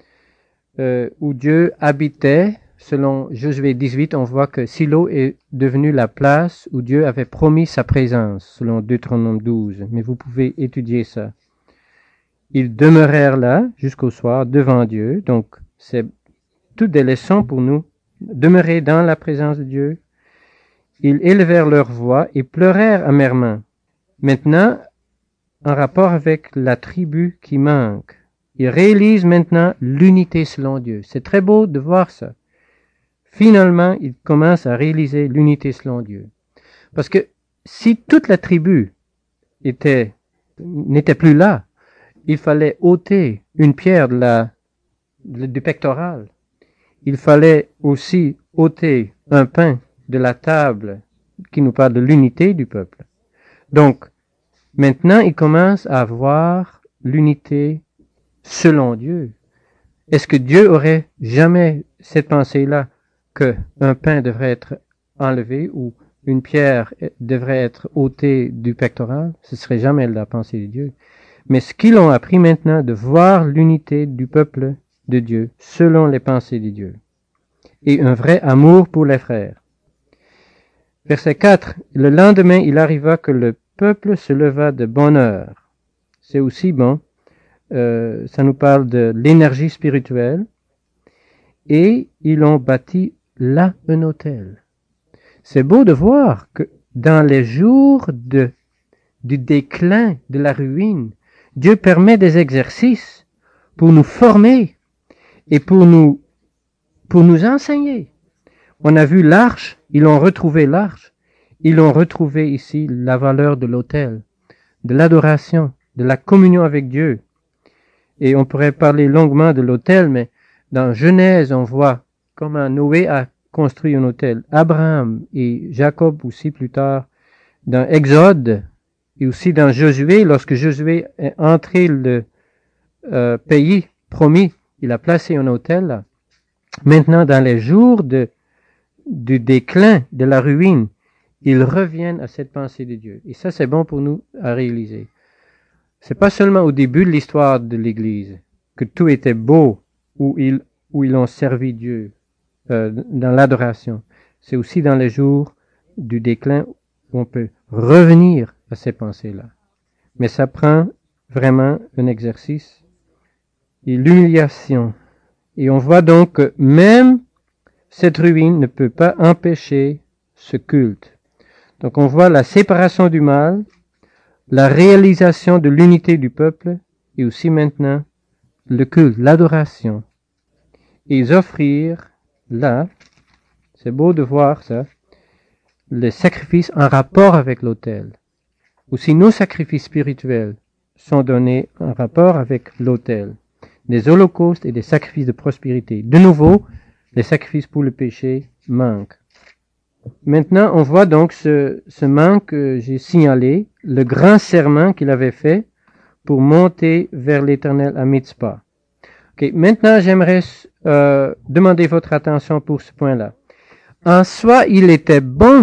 euh, où Dieu habitait. Selon Josué dix-huit, on voit que Silo est devenu la place où Dieu avait promis sa présence, selon Deutéronome douze. Mais vous pouvez étudier ça. Ils demeurèrent là jusqu'au soir devant Dieu. Donc, c'est toutes des leçons pour nous. Demeurer dans la présence de Dieu. Ils élevèrent leur voix et pleurèrent amèrement. Maintenant, en rapport avec la tribu qui manque, ils réalisent maintenant l'unité selon Dieu. C'est très beau de voir ça. Finalement, ils commencent à réaliser l'unité selon Dieu. Parce que si toute la tribu était, n'était plus là, il fallait ôter une pierre de la, de, du pectoral. Il fallait aussi ôter un pain de la table qui nous parle de l'unité du peuple. Donc, maintenant, ils commencent à voir l'unité selon Dieu. Est-ce que Dieu aurait jamais cette pensée-là que un pain devrait être enlevé ou une pierre devrait être ôtée du pectoral, ce serait jamais la pensée de Dieu. Mais ce qu'ils ont appris maintenant, de voir l'unité du peuple de Dieu, selon les pensées de Dieu, et un vrai amour pour les frères. Verset quatre. Le lendemain, il arriva que le peuple se leva de bonne heure. C'est aussi bon. Euh, ça nous parle de l'énergie spirituelle. Et ils ont bâti là un autel. C'est beau de voir que dans les jours de, du déclin, de la ruine, Dieu permet des exercices pour nous former et pour nous, pour nous enseigner. On a vu l'arche, ils ont retrouvé l'arche, ils ont retrouvé ici la valeur de l'autel, de l'adoration, de la communion avec Dieu. Et on pourrait parler longuement de l'autel, mais dans Genèse, on voit comment Noé a construit un autel. Abraham et Jacob aussi plus tard, dans Exode et aussi dans Josué, lorsque Josué est entré le euh, pays promis, il a placé un autel là. Maintenant, dans les jours de, du déclin, de la ruine, ils reviennent à cette pensée de Dieu. Et ça, c'est bon pour nous à réaliser. C'est pas seulement au début de l'histoire de l'Église que tout était beau, où ils, où ils ont servi Dieu euh, dans l'adoration. C'est aussi dans les jours du déclin où on peut revenir à ces pensées-là. Mais ça prend vraiment un exercice et l'humiliation. Et on voit donc que même cette ruine ne peut pas empêcher ce culte. Donc on voit la séparation du mal, la réalisation de l'unité du peuple et aussi maintenant le culte, l'adoration. Et ils offrirent là, c'est beau de voir ça, les sacrifices en rapport avec l'autel. Aussi nos sacrifices spirituels sont donnés en rapport avec l'autel. Des holocaustes et des sacrifices de prospérité. De nouveau, les sacrifices pour le péché manquent. Maintenant, on voit donc ce, ce manque que j'ai signalé, le grand serment qu'il avait fait pour monter vers l'Éternel à Mitzpah. Okay, maintenant, j'aimerais euh, demander votre attention pour ce point-là. En soi, il était bon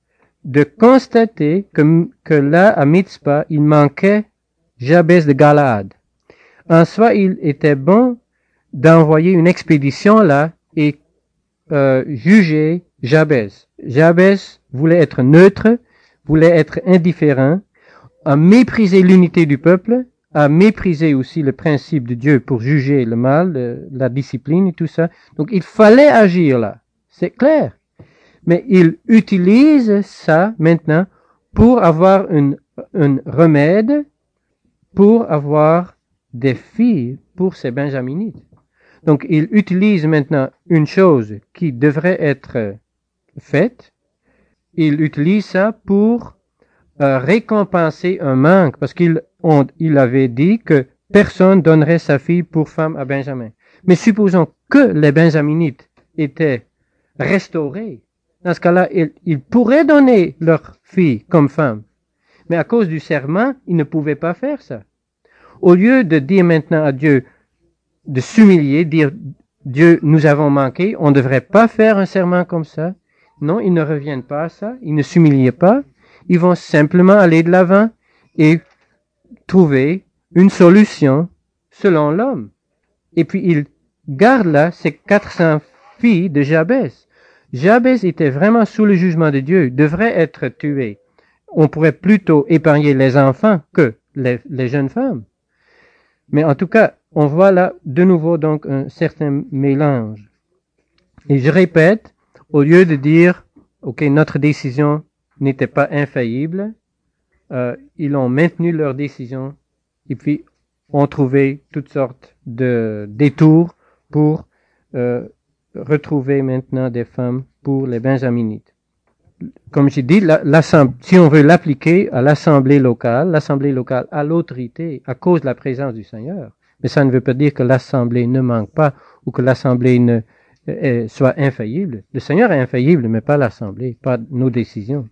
de constater que, que là, à Mitzpah, il manquait Jabez de Galaad. En soi, il était bon d'envoyer une expédition là et euh, juger Jabez. Jabez voulait être neutre, voulait être indifférent, a méprisé l'unité du peuple, a méprisé aussi le principe de Dieu pour juger le mal, le, la discipline et tout ça. Donc il fallait agir là, c'est clair. Mais il utilise ça maintenant pour avoir une, un remède, pour avoir des filles pour ces benjaminites. Donc il utilise maintenant une chose qui devrait être faite, il utilise ça pour euh, récompenser un manque, parce qu'il on, il avait dit que personne donnerait sa fille pour femme à Benjamin. Mais supposons que les benjaminites étaient restaurés. Dans ce cas-là, ils, ils pourraient donner leur fille comme femme. Mais à cause du serment, ils ne pouvaient pas faire ça. Au lieu de dire maintenant à Dieu, de s'humilier, dire Dieu, nous avons manqué, on ne devrait pas faire un serment comme ça. Non, ils ne reviennent pas à ça, ils ne s'humilient pas, ils vont simplement aller de l'avant et trouver une solution selon l'homme. Et puis ils gardent là ces quatre cents filles de Jabez. Jabez était vraiment sous le jugement de Dieu, devrait être tué. On pourrait plutôt épargner les enfants que les, les jeunes femmes. Mais en tout cas, on voit là de nouveau donc un certain mélange. Et je répète, au lieu de dire, ok, notre décision n'était pas infaillible, euh, ils ont maintenu leur décision et puis ont trouvé toutes sortes de détours pour euh, retrouver maintenant des femmes pour les benjaminites. Comme j'ai dit, la, si on veut l'appliquer à l'assemblée locale, l'assemblée locale a l'autorité à cause de la présence du Seigneur. Mais ça ne veut pas dire que l'assemblée ne manque pas ou que l'assemblée ne euh, soit infaillible. Le Seigneur est infaillible, mais pas l'assemblée, pas nos décisions.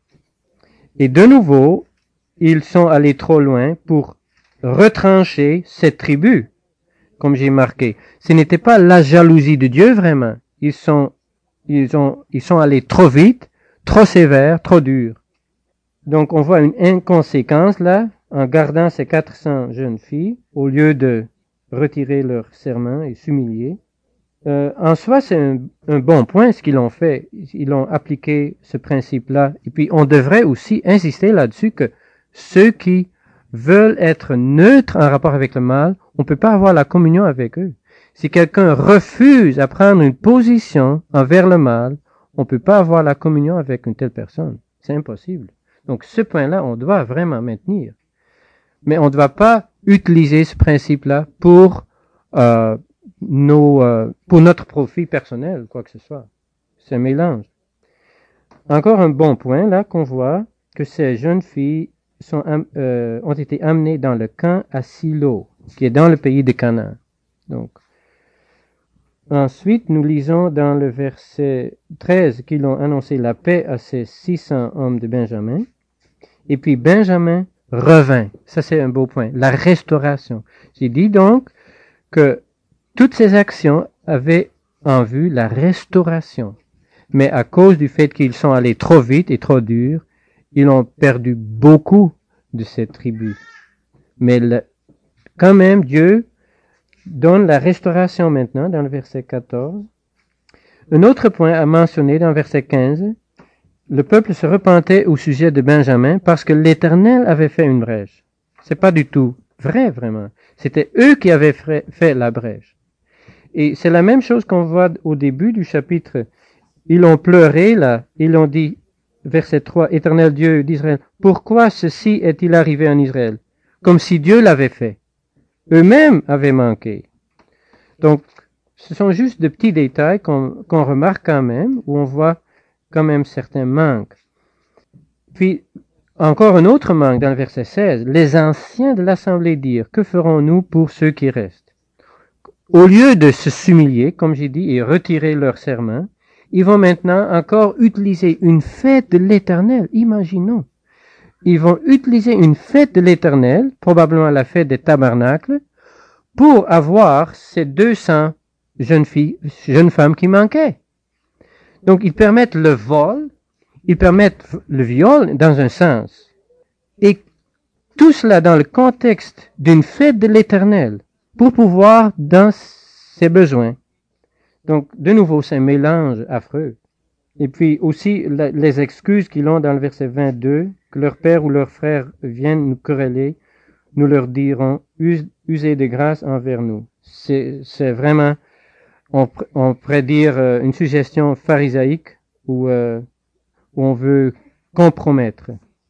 Et de nouveau, ils sont allés trop loin pour retrancher cette tribu, comme j'ai marqué. Ce n'était pas la jalousie de Dieu vraiment. Ils sont, ils ont, ils sont allés trop vite, trop sévère, trop dur. Donc on voit une inconséquence là, en gardant ces quatre cents jeunes filles, au lieu de retirer leur serment et s'humilier. Euh, en soi, c'est un, un bon point ce qu'ils ont fait. Ils ont appliqué ce principe-là. Et puis on devrait aussi insister là-dessus que ceux qui veulent être neutres en rapport avec le mal, on ne peut pas avoir la communion avec eux. Si quelqu'un refuse à prendre une position envers le mal, on ne peut pas avoir la communion avec une telle personne. C'est impossible. Donc ce point-là, on doit vraiment maintenir. Mais on ne doit pas utiliser ce principe-là pour euh, nos, euh, pour notre profit personnel, quoi que ce soit. C'est un mélange. Encore un bon point là qu'on voit que ces jeunes filles sont, euh, ont été amenées dans le camp à Silo, qui est dans le pays de Canaan. Donc, ensuite, nous lisons dans le verset treize qu'ils ont annoncé la paix à ces six cents hommes de Benjamin. Et puis Benjamin revint. Ça, c'est un beau point. La restauration. J'ai dit donc que toutes ces actions avaient en vue la restauration. Mais à cause du fait qu'ils sont allés trop vite et trop dur, ils ont perdu beaucoup de ces tribus. Mais le, quand même, Dieu donne la restauration maintenant dans le verset quatorze. Un autre point à mentionner dans le verset quinze, le peuple se repentait au sujet de Benjamin parce que l'Éternel avait fait une brèche. C'est pas du tout vrai, vraiment. C'était eux qui avaient fait la brèche. Et c'est la même chose qu'on voit au début du chapitre. Ils ont pleuré, là. Ils ont dit, verset trois, Éternel Dieu d'Israël, pourquoi ceci est-il arrivé en Israël? Comme si Dieu l'avait fait. Eux-mêmes avaient manqué. Donc, ce sont juste de petits détails qu'on, qu'on remarque quand même, où on voit quand même certains manques. Puis, encore un autre manque dans le verset seize. Les anciens de l'assemblée dirent, que ferons-nous pour ceux qui restent? Au lieu de se s'humilier, comme j'ai dit, et retirer leur serment, ils vont maintenant encore utiliser une fête de l'Éternel. Imaginons. Ils vont utiliser une fête de l'Éternel, probablement la fête des tabernacles, pour avoir ces deux cents jeunes filles, jeunes femmes qui manquaient. Donc, ils permettent le vol, ils permettent le viol dans un sens. Et tout cela dans le contexte d'une fête de l'Éternel, pour pouvoir dans ses besoins. Donc, de nouveau, c'est un mélange affreux. Et puis aussi, la, les excuses qu'ils ont dans le verset vingt-deux, que leur père ou leur frère viennent nous quereller, nous leur dirons, Use, usez de grâce envers nous. C'est, c'est vraiment, on, on pourrait dire, euh, une suggestion pharisaïque où, euh, où on veut compromettre.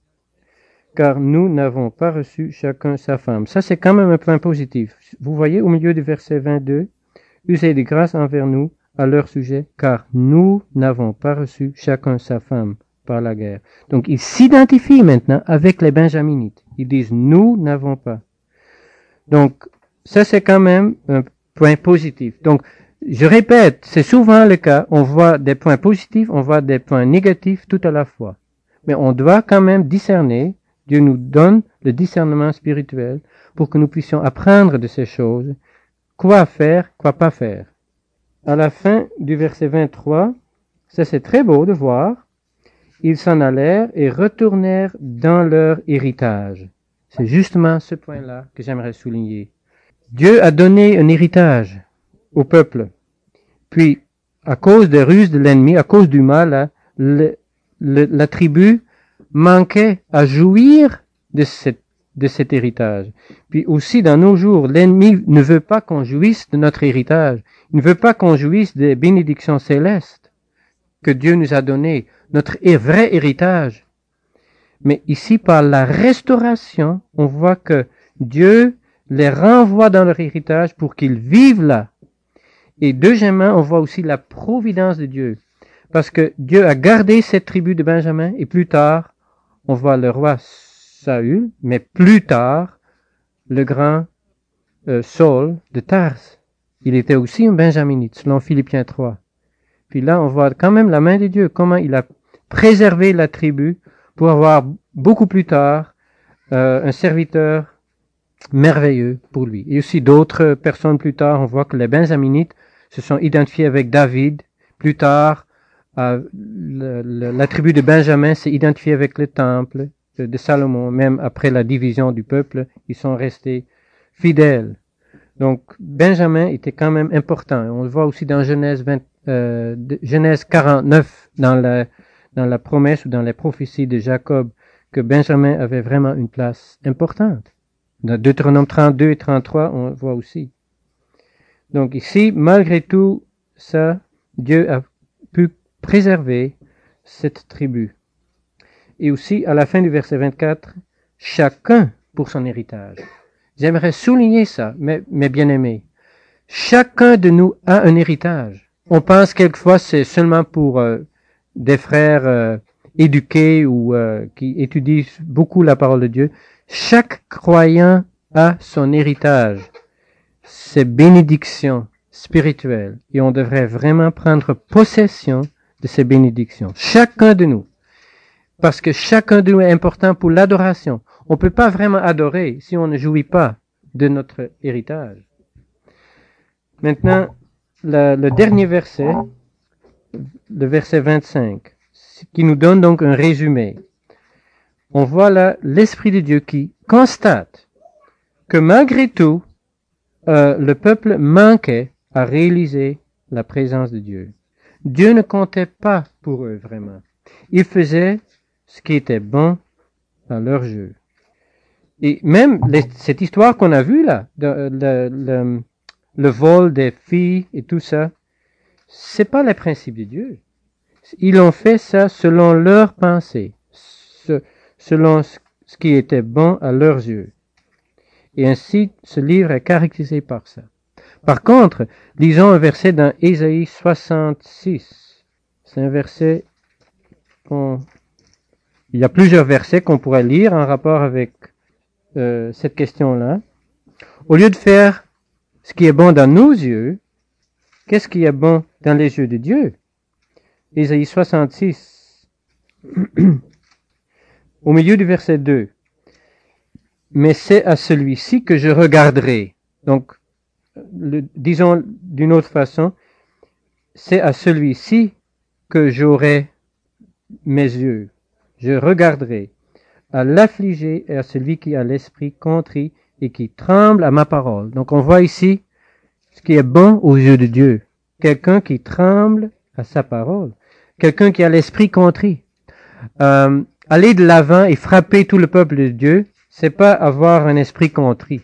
Car nous n'avons pas reçu chacun sa femme. Ça, c'est quand même un point positif. Vous voyez au milieu du verset vingt-deux, usez de grâce envers nous à leur sujet, car nous n'avons pas reçu chacun sa femme par la guerre. Donc, ils s'identifient maintenant avec les Benjaminites. Ils disent, nous n'avons pas. Donc, ça, c'est quand même un point positif. Donc, je répète, c'est souvent le cas. On voit des points positifs, on voit des points négatifs tout à la fois. Mais on doit quand même discerner. Dieu nous donne le discernement spirituel pour que nous puissions apprendre de ces choses, quoi faire, quoi pas faire. À la fin du verset vingt-trois, ça c'est très beau de voir, ils s'en allèrent et retournèrent dans leur héritage. C'est justement ce point-là que j'aimerais souligner. Dieu a donné un héritage au peuple. Puis, à cause des ruses de l'ennemi, à cause du mal, le, le, la tribu manquait à jouir de, cette, de cet héritage. Puis aussi, dans nos jours, l'ennemi ne veut pas qu'on jouisse de notre héritage. Il ne veut pas qu'on jouisse des bénédictions célestes que Dieu nous a données, notre vrai héritage. Mais ici, par la restauration, on voit que Dieu les renvoie dans leur héritage pour qu'ils vivent là. Et deuxièmement, on voit aussi la providence de Dieu. Parce que Dieu a gardé cette tribu de Benjamin, et plus tard, on voit le roi Saül, mais plus tard, le grand euh, Saul de Tarse. Il était aussi un Benjaminite, selon Philippiens trois. Puis là, on voit quand même la main de Dieu, comment il a préservé la tribu pour avoir beaucoup plus tard euh, un serviteur merveilleux pour lui. Et aussi d'autres personnes plus tard, on voit que les Benjaminites se sont identifiés avec David. Plus tard, à le, le, la tribu de Benjamin s'est identifiée avec le temple de, de Salomon. Même après la division du peuple, ils sont restés fidèles. Donc, Benjamin était quand même important. On le voit aussi dans Genèse, vingt, euh, Genèse quarante-neuf, dans la, dans la promesse ou dans les prophéties de Jacob, que Benjamin avait vraiment une place importante. Dans Deutéronome trente-deux et trente-trois, on le voit aussi. Donc ici, malgré tout ça, Dieu a pu préserver cette tribu. Et aussi, à la fin du verset vingt-quatre, chacun pour son héritage. J'aimerais souligner ça, mes, mes bien-aimés. Chacun de nous a un héritage. On pense quelquefois c'est seulement pour euh, des frères euh, éduqués ou euh, qui étudient beaucoup la parole de Dieu. Chaque croyant a son héritage, ses bénédictions spirituelles. Et on devrait vraiment prendre possession de ces bénédictions. Chacun de nous. Parce que chacun de nous est important pour l'adoration. On ne peut pas vraiment adorer si on ne jouit pas de notre héritage. Maintenant, le, le dernier verset, le verset vingt-cinq, qui nous donne donc un résumé. On voit là l'Esprit de Dieu qui constate que malgré tout, euh, le peuple manquait à réaliser la présence de Dieu. Dieu ne comptait pas pour eux vraiment. Ils faisaient ce qui était bon à leur jeu. Et même les, cette histoire qu'on a vue là, de, le, le, le vol des filles et tout ça, c'est pas les principes de Dieu. Ils ont fait ça selon leur pensée, ce, selon ce qui était bon à leurs yeux. Et ainsi, ce livre est caractérisé par ça. Par contre, lisons un verset dans Ésaïe soixante-six. C'est un verset qu'on... Il y a plusieurs versets qu'on pourrait lire en rapport avec Euh, cette question-là. Au lieu de faire ce qui est bon dans nos yeux, qu'est-ce qui est bon dans les yeux de Dieu? Ésaïe soixante-six, au milieu du verset deux. Mais c'est à celui-ci que je regarderai. Donc, le, disons d'une autre façon, c'est à celui-ci que j'aurai mes yeux. Je regarderai. À l'affligé et à celui qui a l'esprit contrit et qui tremble à ma parole. Donc on voit ici ce qui est bon aux yeux de Dieu. Quelqu'un qui tremble à sa parole. Quelqu'un qui a l'esprit contrit. Euh, aller de l'avant et frapper tout le peuple de Dieu, c'est pas avoir un esprit contrit.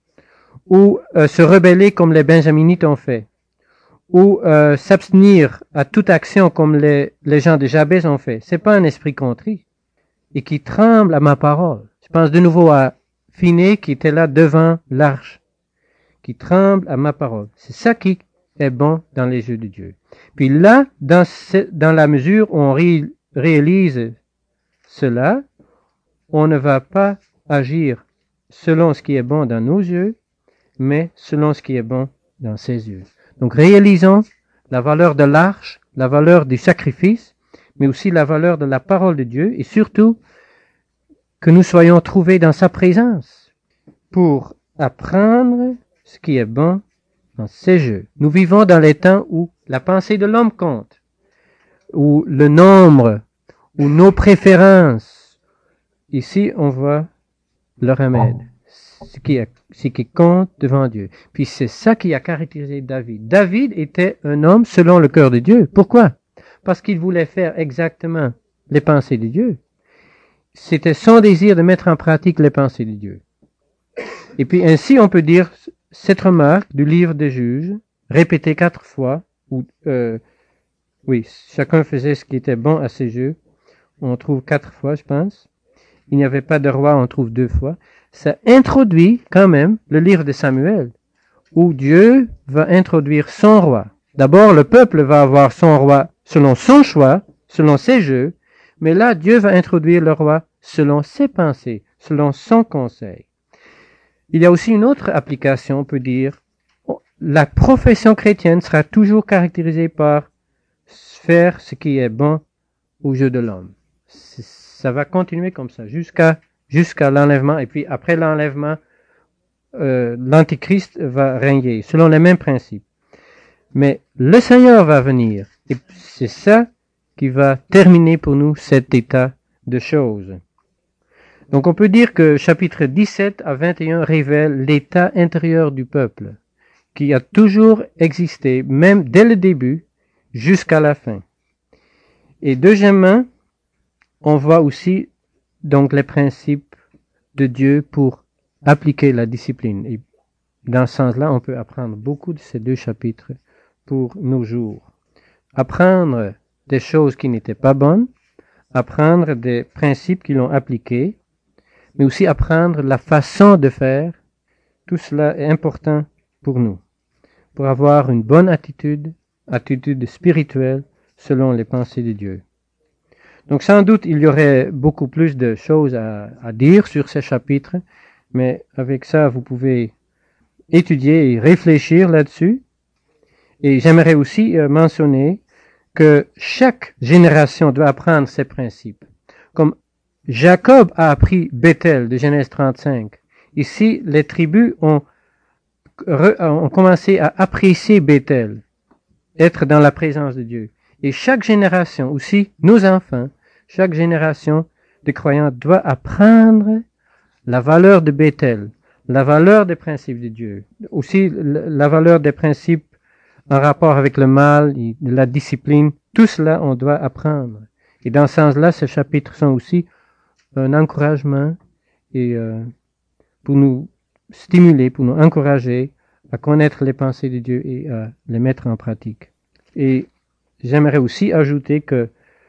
Ou euh, se rebeller comme les Benjaminites ont fait. Ou euh, s'abstenir à toute action comme les, les gens de Jabez ont fait. C'est pas un esprit contrit. Et qui tremble à ma parole. Je pense de nouveau à Finney qui était là devant l'arche, qui tremble à ma parole. C'est ça qui est bon dans les yeux de Dieu. Puis là, dans, ce, dans la mesure où on ré, réalise cela, on ne va pas agir selon ce qui est bon dans nos yeux, mais selon ce qui est bon dans ses yeux. Donc réalisons la valeur de l'arche, la valeur du sacrifice, mais aussi la valeur de la parole de Dieu, et surtout que nous soyons trouvés dans sa présence pour apprendre ce qui est bon dans ses jeux. Nous vivons dans les temps où la pensée de l'homme compte, où le nombre, où nos préférences. Ici, on voit le remède, ce qui, est, ce qui compte devant Dieu. Puis c'est ça qui a caractérisé David. David était un homme selon le cœur de Dieu. Pourquoi? Parce qu'il voulait faire exactement les pensées de Dieu. C'était son désir de mettre en pratique les pensées de Dieu. Et puis ainsi on peut dire cette remarque du livre des Juges, répétée quatre fois, où, euh, oui, chacun faisait ce qui était bon à ses yeux. On trouve quatre fois, je pense. Il n'y avait pas de roi, on trouve deux fois. Ça introduit quand même le livre de Samuel, où Dieu va introduire son roi. D'abord, le peuple va avoir son roi selon son choix, selon ses jeux, mais là, Dieu va introduire le roi selon ses pensées, selon son conseil. Il y a aussi une autre application, on peut dire, la profession chrétienne sera toujours caractérisée par faire ce qui est bon aux yeux de l'homme. Ça va continuer comme ça, jusqu'à jusqu'à l'enlèvement, et puis après l'enlèvement, euh, l'Antichrist va régner, selon les mêmes principes. Mais le Seigneur va venir. Et c'est ça qui va terminer pour nous cet état de choses. Donc on peut dire que chapitre dix-sept à vingt et un révèle l'état intérieur du peuple, qui a toujours existé, même dès le début, jusqu'à la fin. Et deuxièmement, on voit aussi donc les principes de Dieu pour appliquer la discipline. Et dans ce sens-là, on peut apprendre beaucoup de ces deux chapitres pour nos jours. Apprendre des choses qui n'étaient pas bonnes, apprendre des principes qui l'ont appliqué, mais aussi apprendre la façon de faire. Tout cela est important pour nous, pour avoir une bonne attitude, attitude spirituelle selon les pensées de Dieu. Donc sans doute il y aurait beaucoup plus de choses à, à dire sur ces chapitres, mais avec ça vous pouvez étudier et réfléchir là-dessus. Et j'aimerais aussi euh, mentionner que chaque génération doit apprendre ces principes. Comme Jacob a appris Bethel de Genèse trente-cinq, ici les tribus ont, re, ont commencé à apprécier Bethel, être dans la présence de Dieu. Et chaque génération, aussi nos enfants, chaque génération de croyants doit apprendre la valeur de Bethel, la valeur des principes de Dieu, aussi la valeur des principes en rapport avec le mal, la discipline. Tout cela, on doit apprendre. Et dans ce sens-là, ces chapitres sont aussi un encouragement et euh, pour nous stimuler, pour nous encourager à connaître les pensées de Dieu et à les mettre en pratique. Et j'aimerais aussi ajouter que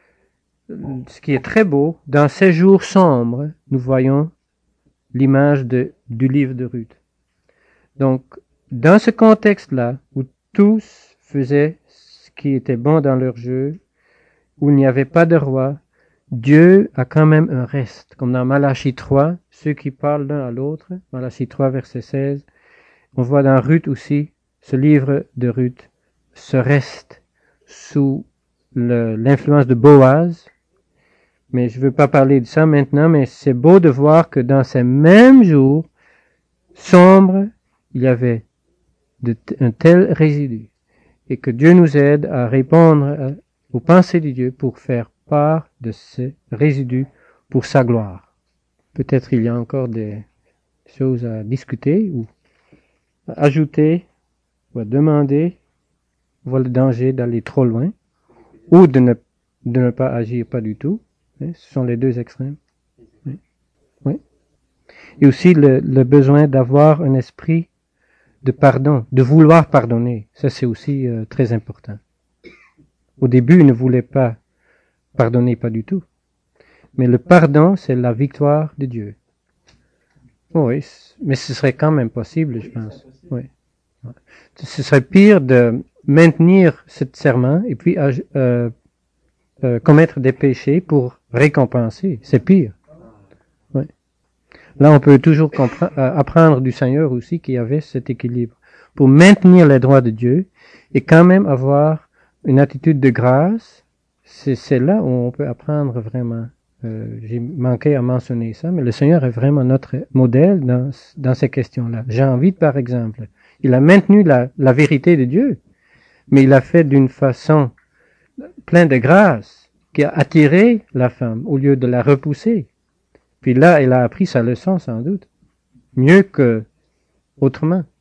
ce qui est très beau, dans ces jours sombres, nous voyons l'image de, du livre de Ruth. Donc, dans ce contexte-là, où tous faisaient ce qui était bon dans leur jeu, où il n'y avait pas de roi, Dieu a quand même un reste, comme dans Malachie trois, ceux qui parlent l'un à l'autre, Malachie trois, verset seize. On voit dans Ruth aussi, ce livre de Ruth, ce reste sous le, l'influence de Boaz. Mais je ne veux pas parler de ça maintenant, mais c'est beau de voir que dans ces mêmes jours sombres, il y avait de t- un tel résidu. Et que Dieu nous aide à répondre à, aux pensées de Dieu pour faire part de ces résidus pour sa gloire. Peut-être il y a encore des choses à discuter ou à ajouter ou à demander. On voit le danger d'aller trop loin ou de ne, de ne pas agir pas du tout. Ce sont les deux extrêmes. Oui. Oui. Et aussi le, le besoin d'avoir un esprit de pardon, de vouloir pardonner. Ça, c'est aussi euh, très important. Au début, il ne voulait pas pardonner, pas du tout. Mais le pardon, c'est la victoire de Dieu. Oui, mais ce serait quand même possible, je pense. Oui. Ce serait pire de maintenir ce serment et puis euh, euh, commettre des péchés pour récompenser. C'est pire. Oui. Là, on peut toujours compre- euh, apprendre du Seigneur aussi qu'il y avait cet équilibre pour maintenir les droits de Dieu et quand même avoir une attitude de grâce. C'est, c'est là où on peut apprendre vraiment. Euh, j'ai manqué à mentionner ça, mais le Seigneur est vraiment notre modèle dans, dans ces questions-là. Jean huit, par exemple, il a maintenu la, la vérité de Dieu, mais il l'a fait d'une façon pleine de grâce qui a attiré la femme au lieu de la repousser. Puis là, elle a appris sa leçon sans doute, mieux que autrement.